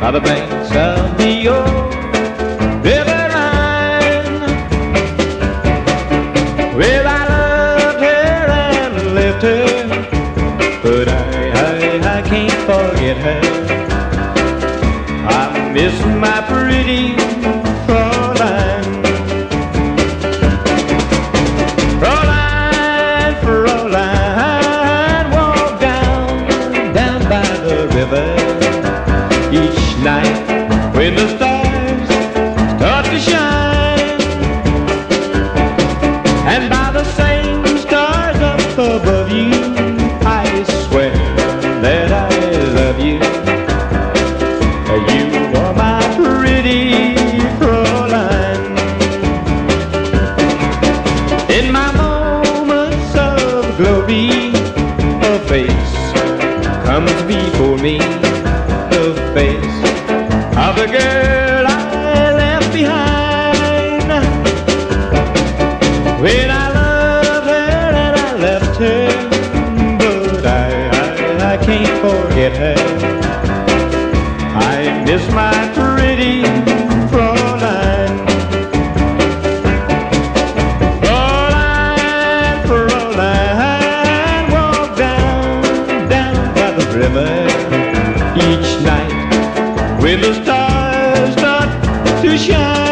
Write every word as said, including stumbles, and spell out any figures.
by the banks of the old river Rhine. Well, I loved her and left her, but I, I, I can't forget her. I miss my pretty Fräulein. Fräulein, Fräulein, walk down, down by the river each night when the stars start to shine, and by the same stars up above you, I swear that I love you. You are my pretty Fräulein. In my moments of glory, a face comes before me, the face of the girl I left behind. When I loved her and I left her, but I, I, I can't forget her. I miss my pretty Fräulein. Fräulein, Fräulein, walk down, down by the river each night when the stars start to shine.